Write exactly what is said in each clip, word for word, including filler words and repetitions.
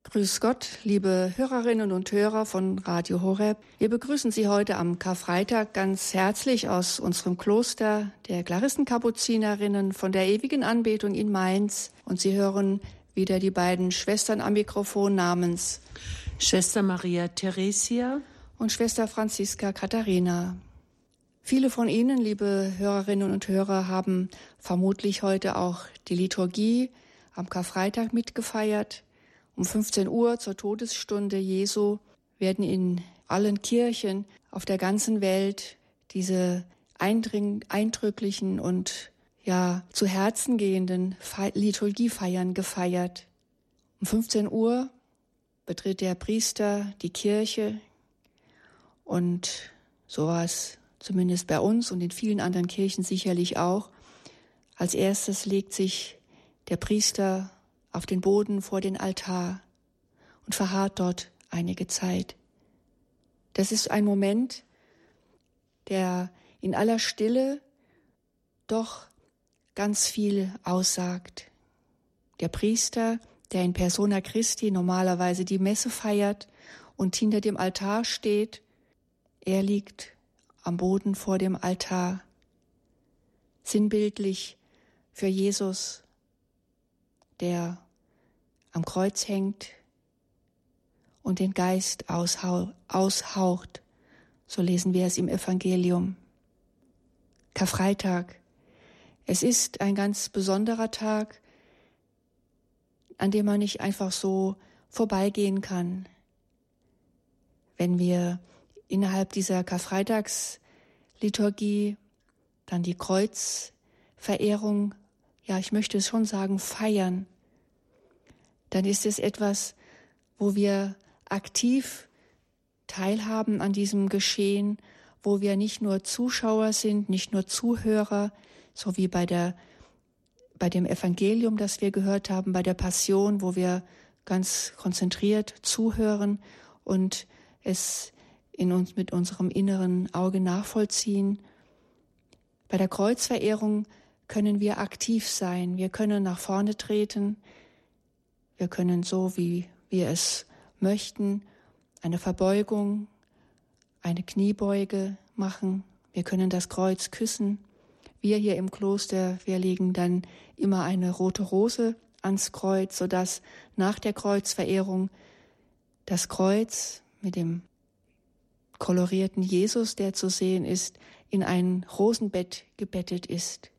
Grüß Gott, liebe Hörerinnen und Hörer von Radio Horeb. Wir begrüßen Sie heute am Karfreitag ganz herzlich aus unserem Kloster der Klarissenkapuzinerinnen von der ewigen Anbetung in Mainz. Und Sie hören wieder die beiden Schwestern am Mikrofon namens Schwester Maria Theresia und Schwester Franziska Katharina. Viele von Ihnen, liebe Hörerinnen und Hörer, haben vermutlich heute auch die Liturgie am Karfreitag mitgefeiert. Um fünfzehn Uhr zur Todesstunde Jesu werden in allen Kirchen auf der ganzen Welt diese eindring- eindrücklichen und ja zu Herzen gehenden Fe- Liturgiefeiern gefeiert. Um fünfzehn Uhr betritt der Priester die Kirche und so war es zumindest bei uns und in vielen anderen Kirchen sicherlich auch. Als erstes legt sich der Priester auf den Boden vor den Altar und verharrt dort einige Zeit. Das ist ein Moment, der in aller Stille doch ganz viel aussagt. Der Priester, der in Persona Christi normalerweise die Messe feiert und hinter dem Altar steht, er liegt am Boden vor dem Altar, sinnbildlich für Jesus, der am Kreuz hängt und den Geist aushau- aushaucht. So lesen wir es im Evangelium. Karfreitag. Es ist ein ganz besonderer Tag, an dem man nicht einfach so vorbeigehen kann. Wenn wir innerhalb dieser Karfreitagsliturgie dann die Kreuzverehrung, ja, ich möchte es schon sagen, feiern, dann ist es etwas, wo wir aktiv teilhaben an diesem Geschehen, wo wir nicht nur Zuschauer sind, nicht nur Zuhörer, so wie bei der, bei dem Evangelium, das wir gehört haben, bei der Passion, wo wir ganz konzentriert zuhören und es in uns mit unserem inneren Auge nachvollziehen. Bei der Kreuzverehrung können wir aktiv sein, wir können nach vorne treten, wir können so, wie wir es möchten, eine Verbeugung, eine Kniebeuge machen, wir können das Kreuz küssen. Wir hier im Kloster, wir legen dann immer eine rote Rose ans Kreuz, sodass nach der Kreuzverehrung das Kreuz mit dem kolorierten Jesus, der zu sehen ist, in ein Rosenbett gebettet ist.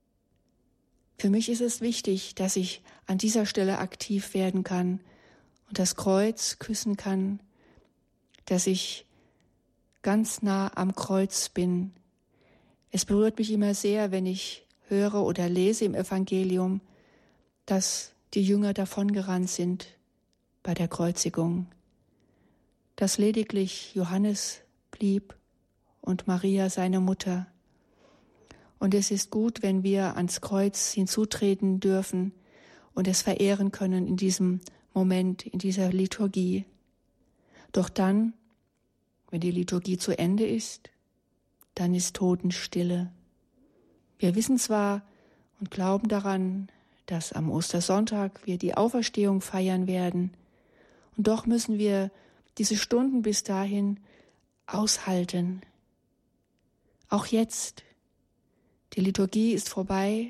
Für mich ist es wichtig, dass ich an dieser Stelle aktiv werden kann und das Kreuz küssen kann, dass ich ganz nah am Kreuz bin. Es berührt mich immer sehr, wenn ich höre oder lese im Evangelium, dass die Jünger davongerannt sind bei der Kreuzigung, dass lediglich Johannes blieb und Maria seine Mutter. Und es ist gut, wenn wir ans Kreuz hinzutreten dürfen und es verehren können in diesem Moment, in dieser Liturgie. Doch dann, wenn die Liturgie zu Ende ist, dann ist Totenstille. Wir wissen zwar und glauben daran, dass am Ostersonntag wir die Auferstehung feiern werden, und doch müssen wir diese Stunden bis dahin aushalten. Auch jetzt. Die Liturgie ist vorbei.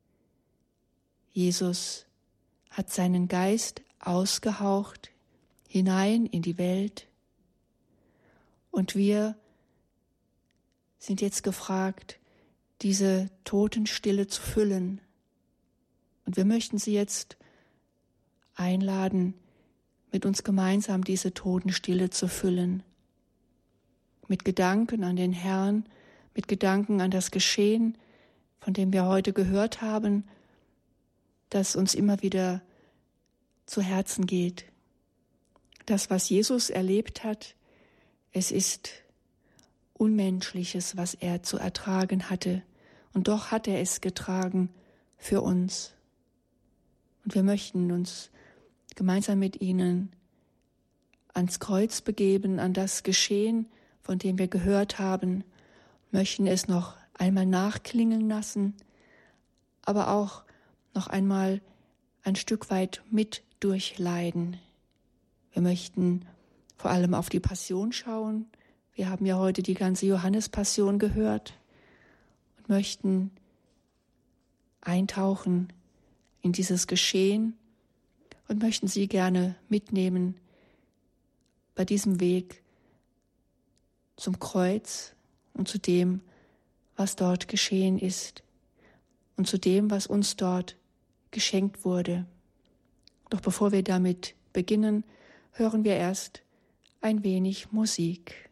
Jesus hat seinen Geist ausgehaucht hinein in die Welt. Und wir sind jetzt gefragt, diese Totenstille zu füllen. Und wir möchten Sie jetzt einladen, mit uns gemeinsam diese Totenstille zu füllen. Mit Gedanken an den Herrn, mit Gedanken an das Geschehen, von dem wir heute gehört haben, das uns immer wieder zu Herzen geht. Das, was Jesus erlebt hat, es ist Unmenschliches, was er zu ertragen hatte. Und doch hat er es getragen für uns. Und wir möchten uns gemeinsam mit Ihnen ans Kreuz begeben, an das Geschehen, von dem wir gehört haben, möchten es noch einmal nachklingen lassen, aber auch noch einmal ein Stück weit mit durchleiden. Wir möchten vor allem auf die Passion schauen. Wir haben ja heute die ganze Johannespassion gehört und möchten eintauchen in dieses Geschehen und möchten Sie gerne mitnehmen bei diesem Weg zum Kreuz und zu dem, was dort geschehen ist und zu dem, was uns dort geschenkt wurde. Doch bevor wir damit beginnen, hören wir erst ein wenig Musik.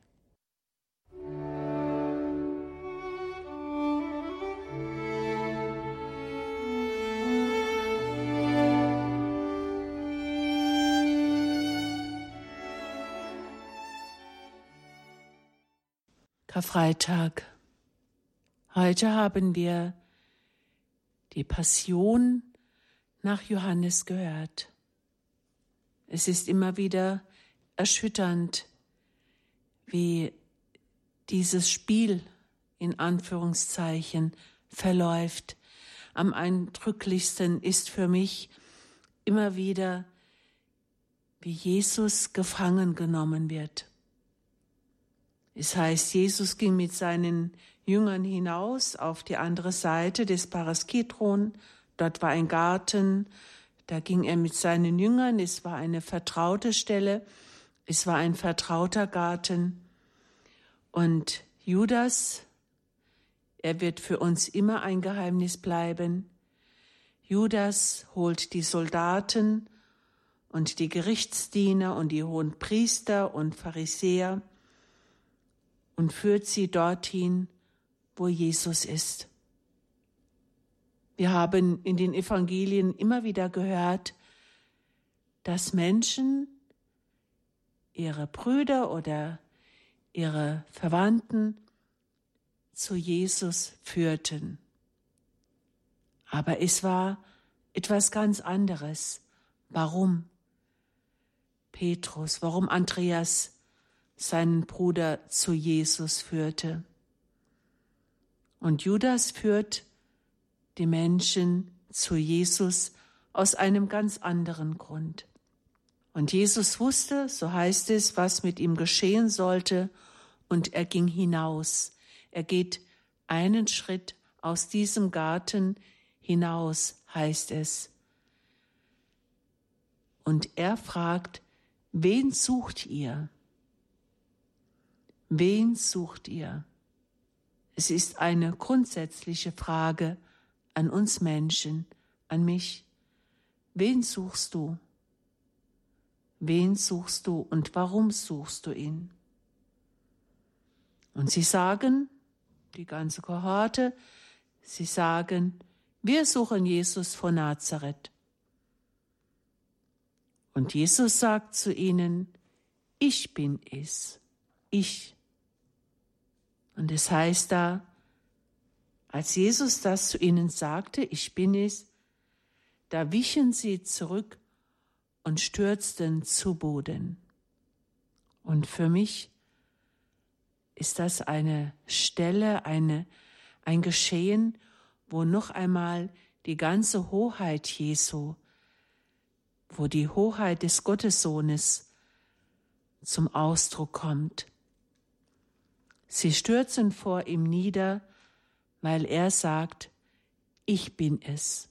Karfreitag. Heute haben wir die Passion nach Johannes gehört. Es ist immer wieder erschütternd, wie dieses Spiel in Anführungszeichen verläuft. Am eindrücklichsten ist für mich immer wieder, wie Jesus gefangen genommen wird. Es heißt, Jesus ging mit seinen Jüngern hinaus auf die andere Seite des Bares Kidron. Dort war ein Garten, da ging er mit seinen Jüngern. Es war eine vertraute Stelle, es war ein vertrauter Garten. Und Judas, er wird für uns immer ein Geheimnis bleiben. Judas holt die Soldaten und die Gerichtsdiener und die hohen Priester und Pharisäer und führt sie dorthin, wo Jesus ist. Wir haben in den Evangelien immer wieder gehört, dass Menschen ihre Brüder oder ihre Verwandten zu Jesus führten. Aber es war etwas ganz anderes. Warum Petrus, warum Andreas seinen Bruder zu Jesus führte? Und Judas führt die Menschen zu Jesus aus einem ganz anderen Grund. Und Jesus wusste, so heißt es, was mit ihm geschehen sollte, und er ging hinaus. Er geht einen Schritt aus diesem Garten hinaus, heißt es. Und er fragt, wen sucht ihr? Wen sucht ihr? Es ist eine grundsätzliche Frage an uns Menschen, an mich. Wen suchst du? Wen suchst du und warum suchst du ihn? Und sie sagen, die ganze Kohorte, sie sagen, wir suchen Jesus von Nazareth. Und Jesus sagt zu ihnen, ich bin es, ich. Und es heißt da, als Jesus das zu ihnen sagte, ich bin es, da wichen sie zurück und stürzten zu Boden. Und für mich ist das eine Stelle, eine, ein Geschehen, wo noch einmal die ganze Hoheit Jesu, wo die Hoheit des Gottessohnes zum Ausdruck kommt. Sie stürzen vor ihm nieder, weil er sagt, ich bin es.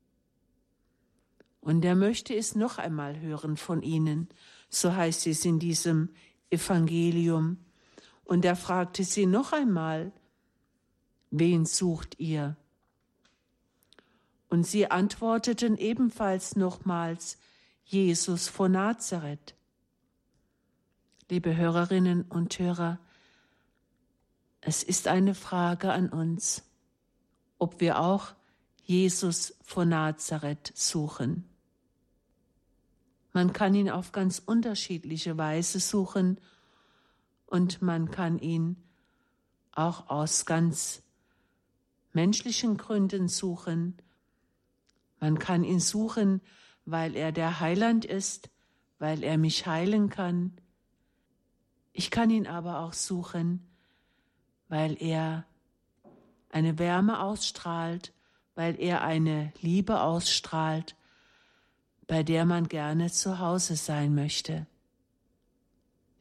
Und er möchte es noch einmal hören von ihnen, so heißt es in diesem Evangelium. Und er fragte sie noch einmal, wen sucht ihr? Und sie antworteten ebenfalls nochmals, Jesus von Nazareth. Liebe Hörerinnen und Hörer, es ist eine Frage an uns, ob wir auch Jesus von Nazareth suchen. Man kann ihn auf ganz unterschiedliche Weise suchen und man kann ihn auch aus ganz menschlichen Gründen suchen. Man kann ihn suchen, weil er der Heiland ist, weil er mich heilen kann. Ich kann ihn aber auch suchen, weil er eine Wärme ausstrahlt, weil er eine Liebe ausstrahlt, bei der man gerne zu Hause sein möchte.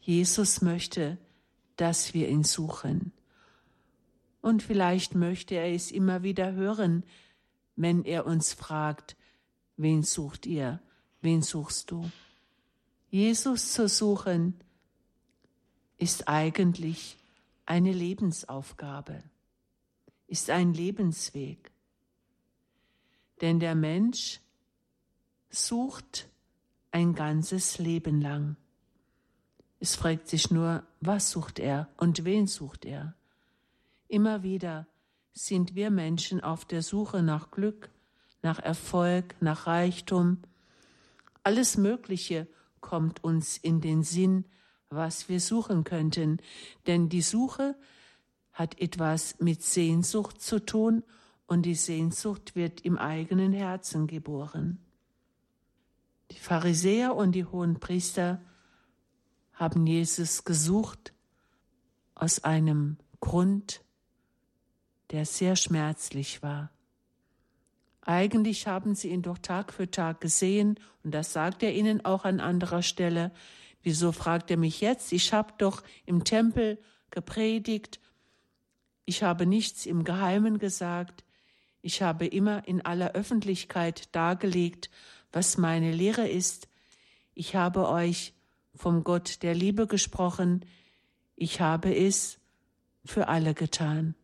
Jesus möchte, dass wir ihn suchen. Und vielleicht möchte er es immer wieder hören, wenn er uns fragt, wen sucht ihr, wen suchst du? Jesus zu suchen ist eigentlich eine Lebensaufgabe, ist ein Lebensweg. Denn der Mensch sucht ein ganzes Leben lang. Es fragt sich nur, was sucht er und wen sucht er? Immer wieder sind wir Menschen auf der Suche nach Glück, nach Erfolg, nach Reichtum. Alles Mögliche kommt uns in den Sinn, was wir suchen könnten, denn die Suche hat etwas mit Sehnsucht zu tun und die Sehnsucht wird im eigenen Herzen geboren. Die Pharisäer und die Hohenpriester haben Jesus gesucht aus einem Grund, der sehr schmerzlich war. Eigentlich haben sie ihn doch Tag für Tag gesehen und das sagt er ihnen auch an anderer Stelle. Wieso fragt er mich jetzt? Ich habe doch im Tempel gepredigt, ich habe nichts im Geheimen gesagt, ich habe immer in aller Öffentlichkeit dargelegt, was meine Lehre ist. Ich habe euch vom Gott der Liebe gesprochen, ich habe es für alle getan.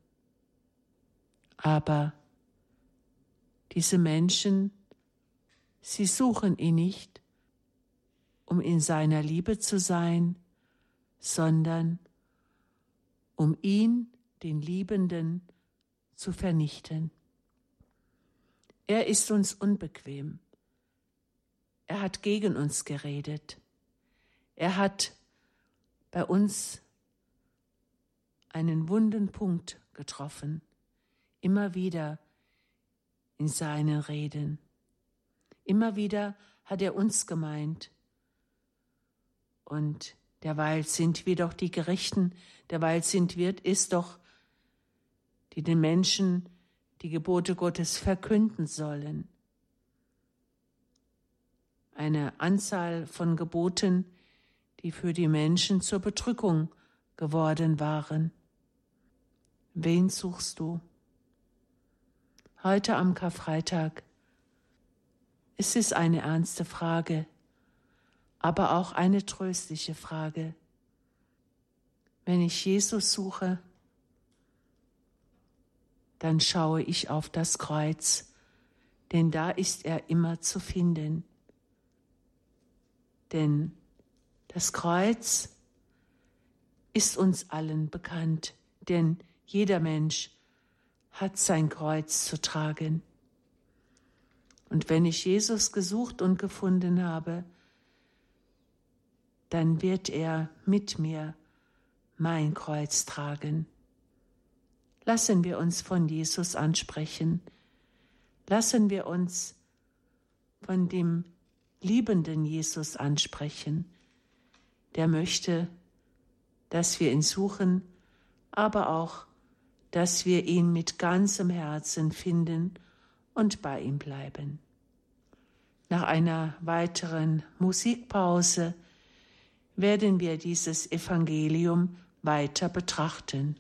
Aber diese Menschen, sie suchen ihn nicht, um in seiner Liebe zu sein, sondern um ihn, den Liebenden, zu vernichten. Er ist uns unbequem. Er hat gegen uns geredet. Er hat bei uns einen wunden Punkt getroffen, immer wieder in seinen Reden. Immer wieder hat er uns gemeint. Und derweil sind wir doch die Gerechten, derweil sind wir es doch, die den Menschen die Gebote Gottes verkünden sollen. Eine Anzahl von Geboten, die für die Menschen zur Bedrückung geworden waren. Wen suchst du? Heute am Karfreitag. Es ist eine ernste Frage, aber auch eine tröstliche Frage. Wenn ich Jesus suche, dann schaue ich auf das Kreuz, denn da ist er immer zu finden. Denn das Kreuz ist uns allen bekannt, denn jeder Mensch hat sein Kreuz zu tragen. Und wenn ich Jesus gesucht und gefunden habe, dann wird er mit mir mein Kreuz tragen. Lassen wir uns von Jesus ansprechen. Lassen wir uns von dem liebenden Jesus ansprechen, der möchte, dass wir ihn suchen, aber auch, dass wir ihn mit ganzem Herzen finden und bei ihm bleiben. Nach einer weiteren Musikpause werden wir dieses Evangelium weiter betrachten.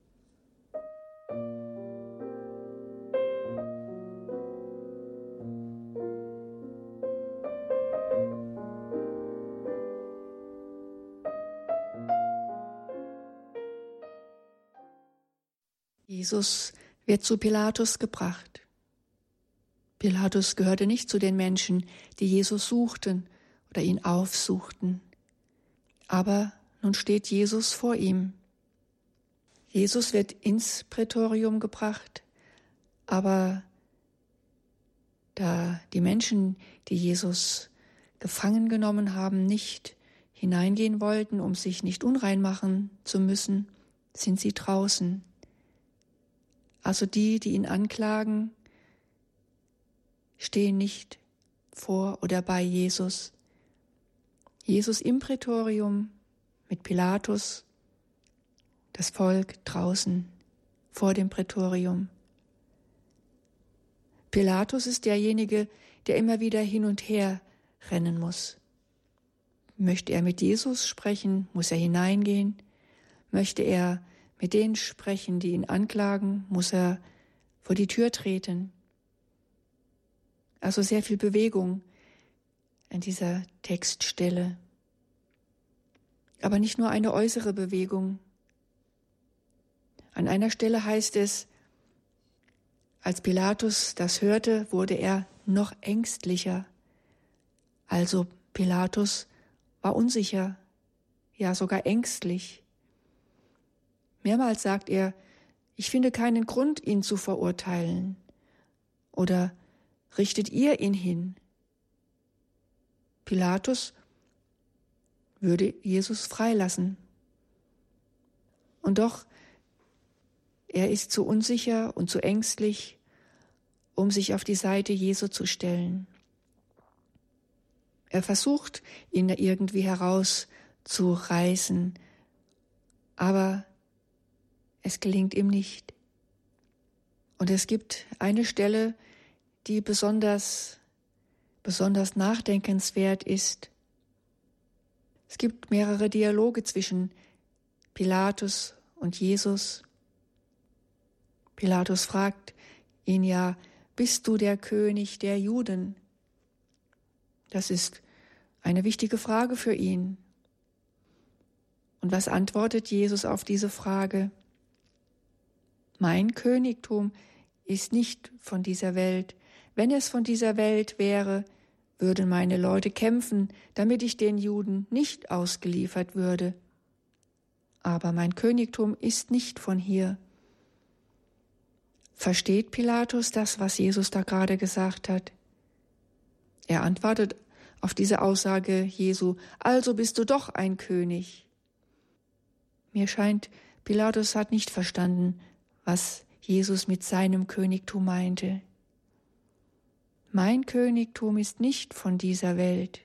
Jesus wird zu Pilatus gebracht. Pilatus gehörte nicht zu den Menschen, die Jesus suchten oder ihn aufsuchten. Aber nun steht Jesus vor ihm. Jesus wird ins Prätorium gebracht, aber da die Menschen, die Jesus gefangen genommen haben, nicht hineingehen wollten, um sich nicht unrein machen zu müssen, sind sie draußen. Also die, die ihn anklagen, stehen nicht vor oder bei Jesus. Jesus im Prätorium mit Pilatus, das Volk draußen vor dem Prätorium. Pilatus ist derjenige, der immer wieder hin und her rennen muss. Möchte er mit Jesus sprechen, muss er hineingehen. Möchte er mit denen sprechen, die ihn anklagen, muss er vor die Tür treten. Also sehr viel Bewegung an dieser Textstelle. Aber nicht nur eine äußere Bewegung. An einer Stelle heißt es, als Pilatus das hörte, wurde er noch ängstlicher. Also Pilatus war unsicher, ja sogar ängstlich. Mehrmals sagt er, ich finde keinen Grund, ihn zu verurteilen. Oder richtet ihr ihn hin? Pilatus würde Jesus freilassen. Und doch, er ist zu unsicher und zu ängstlich, um sich auf die Seite Jesu zu stellen. Er versucht, ihn irgendwie herauszureißen, aber es gelingt ihm nicht. Und es gibt eine Stelle, die besonders, besonders nachdenkenswert ist. Es gibt mehrere Dialoge zwischen Pilatus und Jesus. Pilatus fragt ihn ja, bist du der König der Juden? Das ist eine wichtige Frage für ihn. Und was antwortet Jesus auf diese Frage? Mein Königtum ist nicht von dieser Welt. Wenn es von dieser Welt wäre, würden meine Leute kämpfen, damit ich den Juden nicht ausgeliefert würde. Aber mein Königtum ist nicht von hier. Versteht Pilatus das, was Jesus da gerade gesagt hat? Er antwortet auf diese Aussage Jesu, also bist du doch ein König. Mir scheint, Pilatus hat nicht verstanden, was Jesus mit seinem Königtum meinte. Mein Königtum ist nicht von dieser Welt.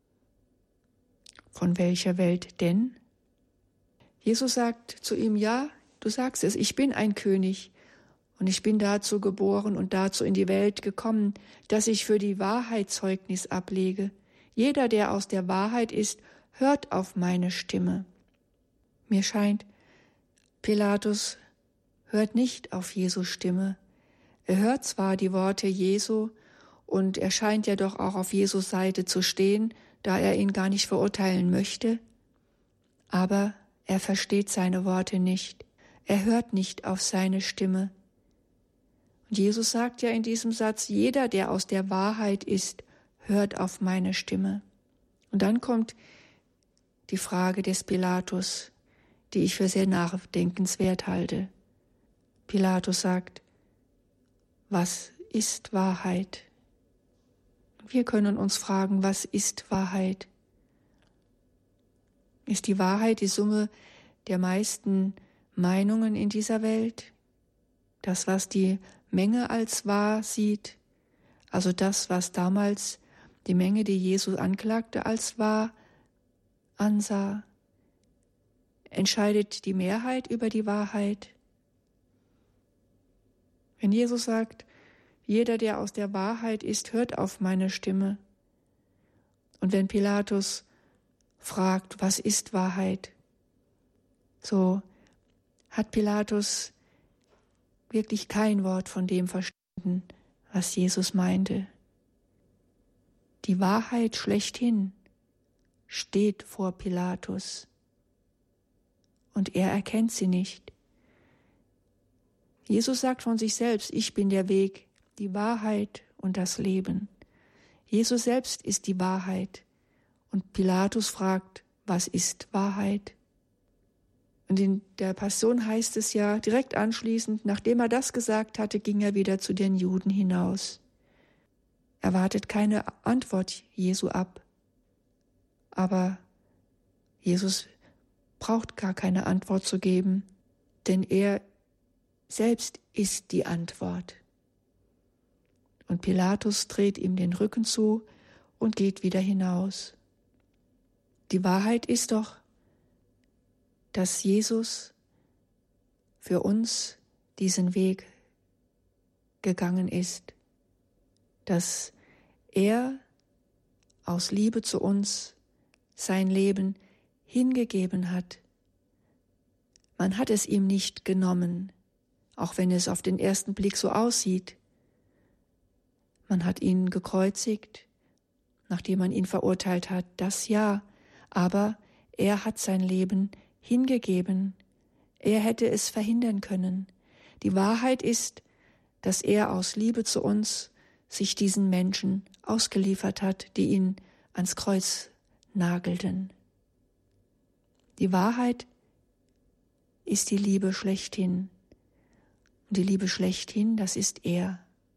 Von welcher Welt denn? Jesus sagt zu ihm, ja, du sagst es, ich bin ein König und ich bin dazu geboren und dazu in die Welt gekommen, dass ich für die Wahrheit Zeugnis ablege. Jeder, der aus der Wahrheit ist, hört auf meine Stimme. Mir scheint, Pilatus hört nicht auf Jesu Stimme. Er hört zwar die Worte Jesu und er scheint ja doch auch auf Jesus Seite zu stehen, da er ihn gar nicht verurteilen möchte, aber er versteht seine Worte nicht. Er hört nicht auf seine Stimme. Und Jesus sagt ja in diesem Satz, jeder, der aus der Wahrheit ist, hört auf meine Stimme. Und dann kommt die Frage des Pilatus, die ich für sehr nachdenkenswert halte. Pilatus sagt, was ist Wahrheit? Wir können uns fragen, was ist Wahrheit? Ist die Wahrheit die Summe der meisten Meinungen in dieser Welt? Das, was die Menge als wahr sieht? Also das, was damals die Menge, die Jesus anklagte, als wahr ansah? Entscheidet die Mehrheit über die Wahrheit? Wenn Jesus sagt, jeder, der aus der Wahrheit ist, hört auf meine Stimme. Und wenn Pilatus fragt, was ist Wahrheit? So hat Pilatus wirklich kein Wort von dem verstanden, was Jesus meinte. Die Wahrheit schlechthin steht vor Pilatus und er erkennt sie nicht. Jesus sagt von sich selbst, ich bin der Weg, die Wahrheit und das Leben. Jesus selbst ist die Wahrheit. Und Pilatus fragt, was ist Wahrheit? Und in der Passion heißt es ja direkt anschließend, nachdem er das gesagt hatte, ging er wieder zu den Juden hinaus. Er wartet keine Antwort Jesu ab. Aber Jesus braucht gar keine Antwort zu geben, denn er selbst ist die Antwort. Und Pilatus dreht ihm den Rücken zu und geht wieder hinaus. Die Wahrheit ist doch, dass Jesus für uns diesen Weg gegangen ist, dass er aus Liebe zu uns sein Leben hingegeben hat. Man hat es ihm nicht genommen, auch wenn es auf den ersten Blick so aussieht. Man hat ihn gekreuzigt, nachdem man ihn verurteilt hat, das ja, aber er hat sein Leben hingegeben. Er hätte es verhindern können. Die Wahrheit ist, dass er aus Liebe zu uns sich diesen Menschen ausgeliefert hat, die ihn ans Kreuz nagelten. Die Wahrheit ist die Liebe schlechthin. Und die Liebe schlechthin, das ist er.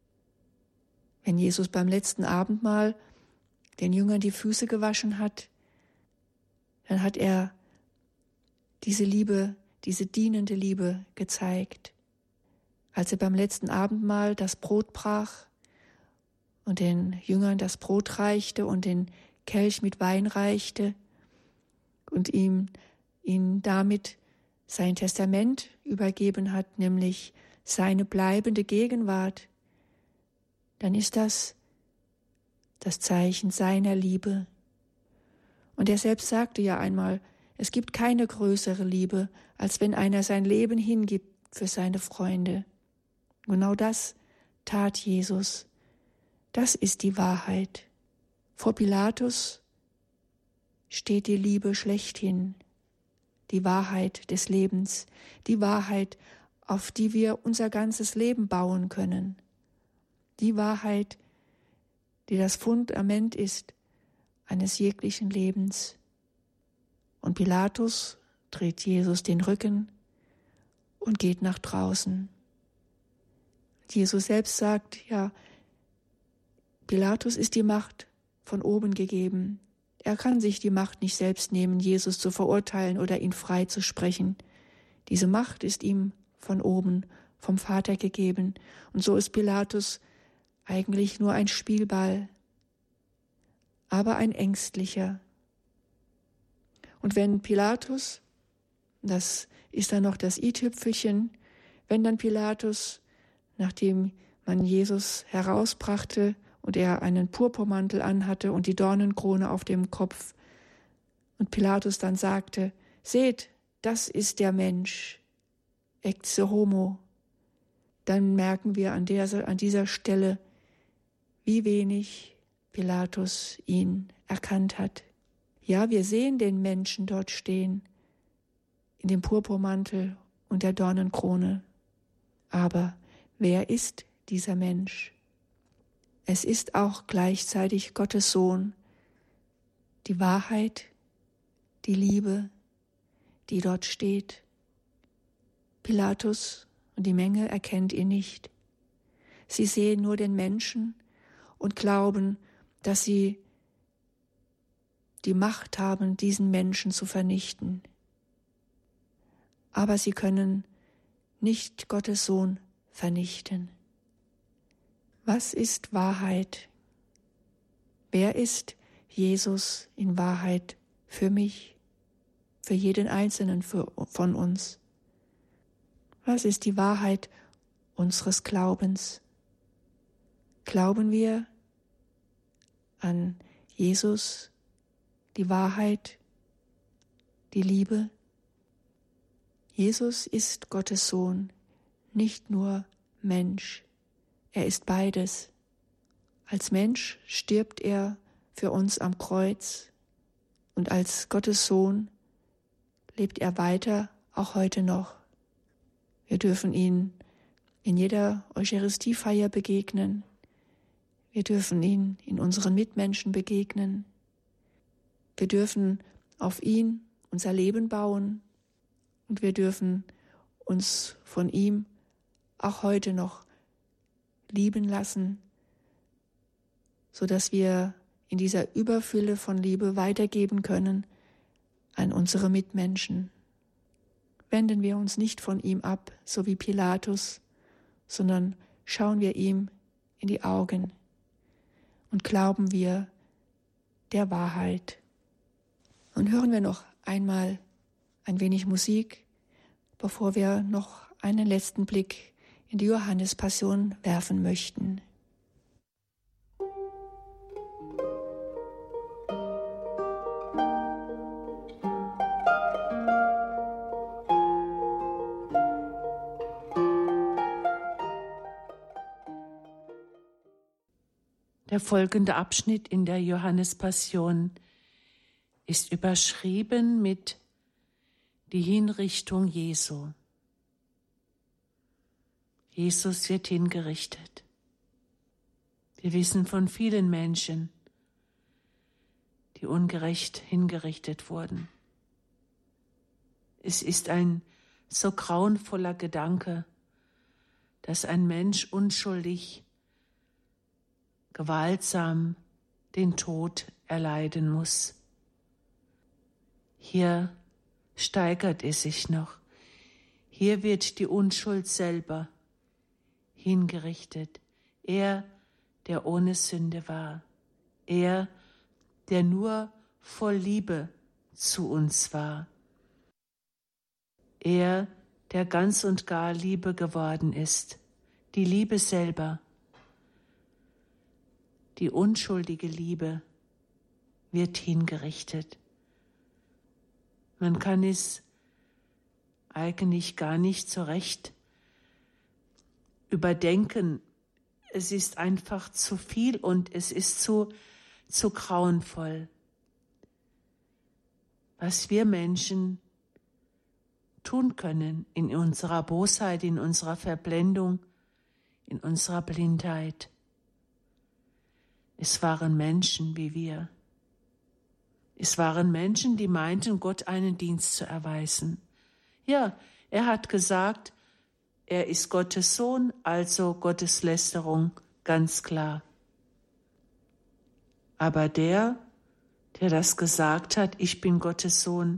Wenn Jesus beim letzten Abendmahl den Jüngern die Füße gewaschen hat, dann hat er diese Liebe, diese dienende Liebe gezeigt. Als er beim letzten Abendmahl das Brot brach und den Jüngern das Brot reichte und den Kelch mit Wein reichte und ihm, ihnen damit sein Testament übergeben hat, nämlich seine bleibende Gegenwart, dann ist das das Zeichen seiner Liebe. Und er selbst sagte ja einmal, es gibt keine größere Liebe, als wenn einer sein Leben hingibt für seine Freunde. Genau das tat Jesus. Das ist die Wahrheit. Vor Pilatus steht die Liebe schlechthin, die Wahrheit des Lebens, die Wahrheit, auf die wir unser ganzes Leben bauen können, die Wahrheit, die das Fundament ist eines jeglichen Lebens. Und Pilatus dreht Jesus den Rücken und geht nach draußen. Jesus selbst sagt, ja, Pilatus ist die Macht von oben gegeben. Er kann sich die Macht nicht selbst nehmen, Jesus zu verurteilen oder ihn frei zu sprechen. Diese Macht ist ihm von oben, vom Vater gegeben. Und so ist Pilatus eigentlich nur ein Spielball, aber ein ängstlicher. Und wenn Pilatus, das ist dann noch das i-Tüpfelchen, wenn dann Pilatus, nachdem man Jesus herausbrachte und er einen Purpurmantel anhatte und die Dornenkrone auf dem Kopf, und Pilatus dann sagte, seht, das ist der Mensch, ecce homo, dann merken wir an, der, an dieser Stelle, wie wenig Pilatus ihn erkannt hat. Ja, wir sehen den Menschen dort stehen, in dem Purpurmantel und der Dornenkrone. Aber wer ist dieser Mensch? Es ist auch gleichzeitig Gottes Sohn, die Wahrheit, die Liebe, die dort steht. Pilatus und die Menge erkennt ihn nicht. Sie sehen nur den Menschen und glauben, dass sie die Macht haben, diesen Menschen zu vernichten. Aber sie können nicht Gottes Sohn vernichten. Was ist Wahrheit? Wer ist Jesus in Wahrheit für mich, für jeden Einzelnen von uns? Was ist die Wahrheit unseres Glaubens? Glauben wir an Jesus, die Wahrheit, die Liebe? Jesus ist Gottes Sohn, nicht nur Mensch. Er ist beides. Als Mensch stirbt er für uns am Kreuz und als Gottes Sohn lebt er weiter, auch heute noch. Wir dürfen ihn in jeder Eucharistiefeier begegnen. Wir dürfen ihn in unseren Mitmenschen begegnen. Wir dürfen auf ihn unser Leben bauen und wir dürfen uns von ihm auch heute noch lieben lassen, sodass wir in dieser Überfülle von Liebe weitergeben können an unsere Mitmenschen. Wenden wir uns nicht von ihm ab, so wie Pilatus, sondern schauen wir ihm in die Augen und glauben wir der Wahrheit. Und hören wir noch einmal ein wenig Musik, bevor wir noch einen letzten Blick in die Johannespassion werfen möchten. Der folgende Abschnitt in der Johannespassion ist überschrieben mit die Hinrichtung Jesu. Jesus wird hingerichtet. Wir wissen von vielen Menschen, die ungerecht hingerichtet wurden. Es ist ein so grauenvoller Gedanke, dass ein Mensch unschuldig, gewaltsam den Tod erleiden muss. Hier steigert es sich noch. Hier wird die Unschuld selber hingerichtet. Er, der ohne Sünde war. Er, der nur voll Liebe zu uns war. Er, der ganz und gar Liebe geworden ist, die Liebe selber. Die unschuldige Liebe wird hingerichtet. Man kann es eigentlich gar nicht so recht überdenken. Es ist einfach zu viel und es ist zu, zu grauenvoll. Was wir Menschen tun können in unserer Bosheit, in unserer Verblendung, in unserer Blindheit. Es waren Menschen wie wir. Es waren Menschen, die meinten, Gott einen Dienst zu erweisen. Ja, er hat gesagt, er ist Gottes Sohn, also Gotteslästerung, ganz klar. Aber der, der das gesagt hat, ich bin Gottes Sohn,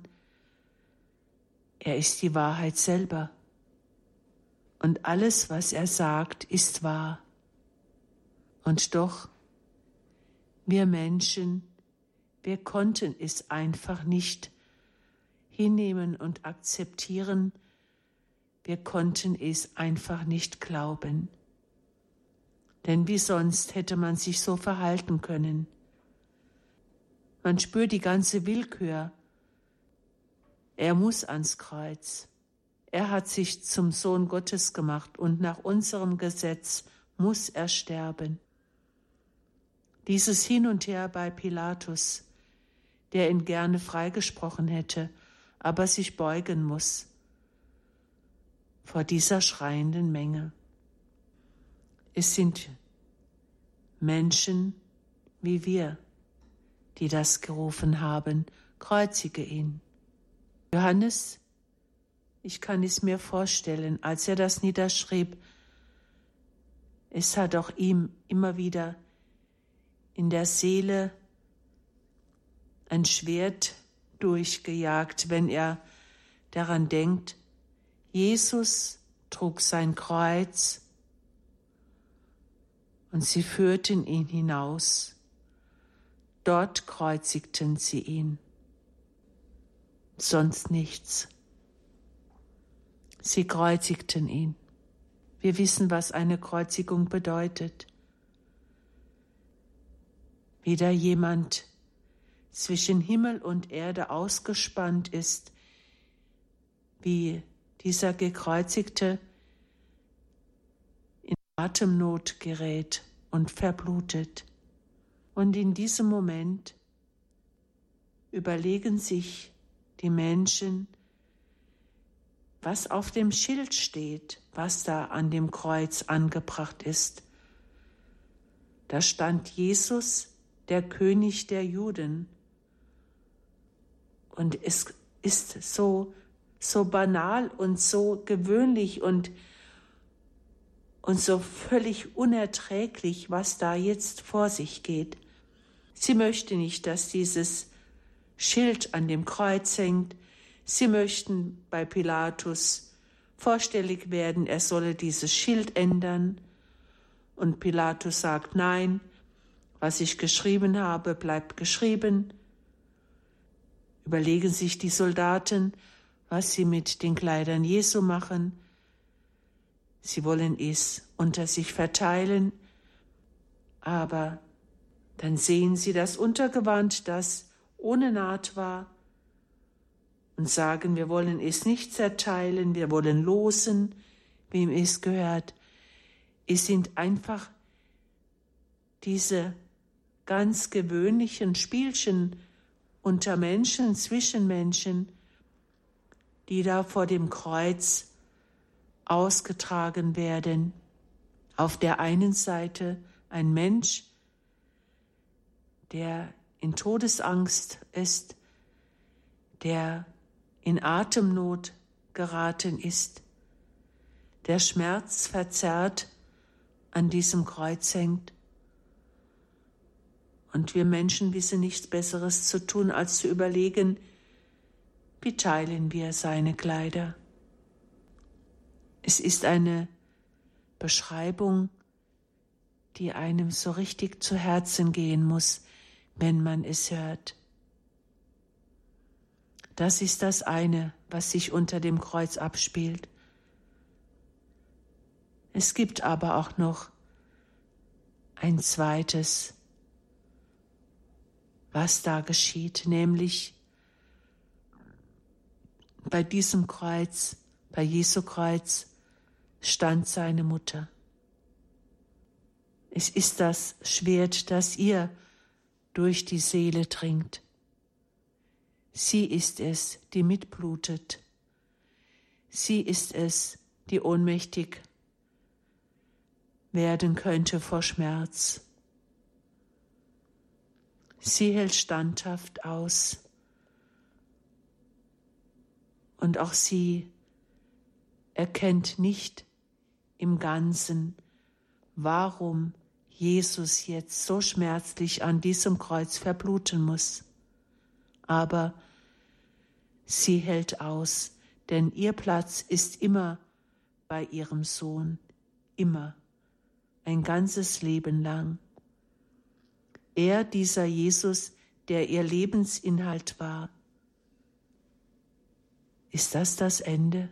er ist die Wahrheit selber. Und alles, was er sagt, ist wahr. Und doch, wir Menschen, wir konnten es einfach nicht hinnehmen und akzeptieren. Wir konnten es einfach nicht glauben. Denn wie sonst hätte man sich so verhalten können? Man spürt die ganze Willkür. Er muss ans Kreuz. Er hat sich zum Sohn Gottes gemacht und nach unserem Gesetz muss er sterben. Dieses Hin und Her bei Pilatus, der ihn gerne freigesprochen hätte, aber sich beugen muss vor dieser schreienden Menge. Es sind Menschen wie wir, die das gerufen haben, kreuzige ihn. Johannes, ich kann es mir vorstellen, als er das niederschrieb, es hat auch ihm immer wieder in der Seele ein Schwert durchgejagt, wenn er daran denkt, Jesus trug sein Kreuz und sie führten ihn hinaus. Dort kreuzigten sie ihn. Sonst nichts. Sie kreuzigten ihn. Wir wissen, was eine Kreuzigung bedeutet. Wie da jemand zwischen Himmel und Erde ausgespannt ist, wie dieser Gekreuzigte in Atemnot gerät und verblutet. Und in diesem Moment überlegen sich die Menschen, was auf dem Schild steht, was da an dem Kreuz angebracht ist. Da stand Jesus, der König der Juden. Und es ist so, so banal und so gewöhnlich und, und so völlig unerträglich, was da jetzt vor sich geht. Sie möchte nicht, dass dieses Schild an dem Kreuz hängt. Sie möchten bei Pilatus vorstellig werden, er solle dieses Schild ändern. Und Pilatus sagt, nein, was ich geschrieben habe, bleibt geschrieben. Überlegen sich die Soldaten, was sie mit den Kleidern Jesu machen. Sie wollen es unter sich verteilen, aber dann sehen sie das Untergewand, das ohne Naht war, und sagen, wir wollen es nicht zerteilen, wir wollen losen, wem es gehört. Es sind einfach diese ganz gewöhnlichen Spielchen unter Menschen, zwischen Menschen, die da vor dem Kreuz ausgetragen werden. Auf der einen Seite ein Mensch, der in Todesangst ist, der in Atemnot geraten ist, der schmerzverzerrt an diesem Kreuz hängt. Und wir Menschen wissen nichts Besseres zu tun, als zu überlegen, wie teilen wir seine Kleider. Es ist eine Beschreibung, die einem so richtig zu Herzen gehen muss, wenn man es hört. Das ist das eine, was sich unter dem Kreuz abspielt. Es gibt aber auch noch ein zweites, was da geschieht, nämlich bei diesem Kreuz, bei Jesu Kreuz, stand seine Mutter. Es ist das Schwert, das ihr durch die Seele dringt. Sie ist es, die mitblutet. Sie ist es, die ohnmächtig werden könnte vor Schmerz. Sie hält standhaft aus. Und auch sie erkennt nicht im Ganzen, warum Jesus jetzt so schmerzlich an diesem Kreuz verbluten muss. Aber sie hält aus, denn ihr Platz ist immer bei ihrem Sohn, immer, ein ganzes Leben lang. Er, dieser Jesus, der ihr Lebensinhalt war. Ist das das Ende?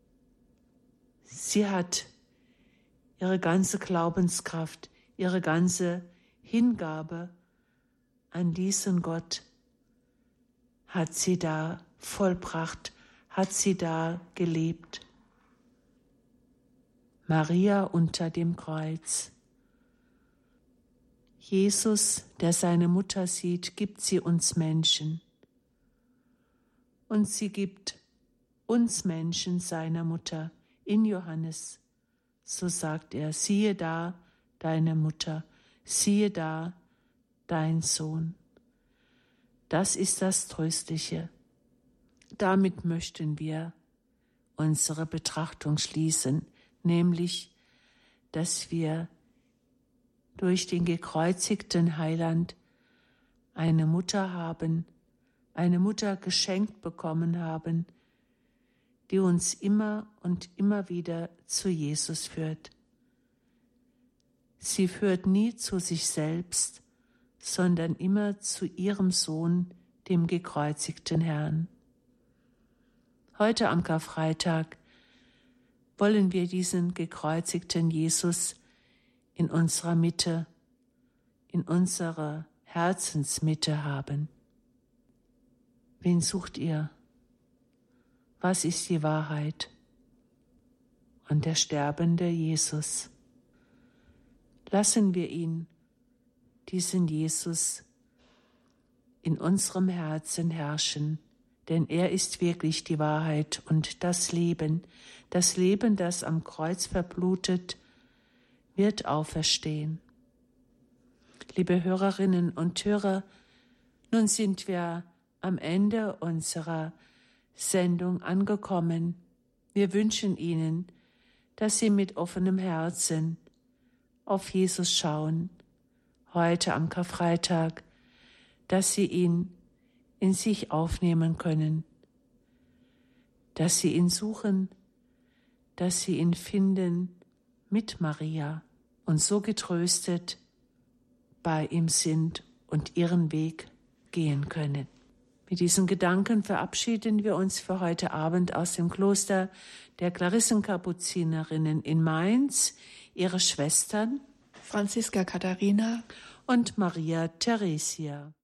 Sie hat ihre ganze Glaubenskraft, ihre ganze Hingabe an diesen Gott, hat sie da vollbracht, hat sie da gelebt. Maria unter dem Kreuz. Jesus, der seine Mutter sieht, gibt sie uns Menschen. Und sie gibt uns Menschen seiner Mutter. In Johannes, so sagt er, siehe da deine Mutter, siehe da dein Sohn. Das ist das Tröstliche. Damit möchten wir unsere Betrachtung schließen, nämlich, dass wir durch den gekreuzigten Heiland eine Mutter haben, eine Mutter geschenkt bekommen haben, die uns immer und immer wieder zu Jesus führt. Sie führt nie zu sich selbst, sondern immer zu ihrem Sohn, dem gekreuzigten Herrn. Heute am Karfreitag wollen wir diesen gekreuzigten Jesus in unserer Mitte, in unserer Herzensmitte haben. Wen sucht ihr? Was ist die Wahrheit? Und der sterbende Jesus. Lassen wir ihn, diesen Jesus, in unserem Herzen herrschen, denn er ist wirklich die Wahrheit und das Leben. Das Leben, das am Kreuz verblutet, wird auferstehen. Liebe Hörerinnen und Hörer, nun sind wir am Ende unserer Sendung angekommen. Wir wünschen Ihnen, dass Sie mit offenem Herzen auf Jesus schauen, heute am Karfreitag, dass Sie ihn in sich aufnehmen können, dass Sie ihn suchen, dass Sie ihn finden mit Maria und so getröstet bei ihm sind und ihren Weg gehen können. Mit diesen Gedanken verabschieden wir uns für heute Abend aus dem Kloster der Klarissenkapuzinerinnen in Mainz, ihre Schwestern Franziska Katharina und Maria Theresia.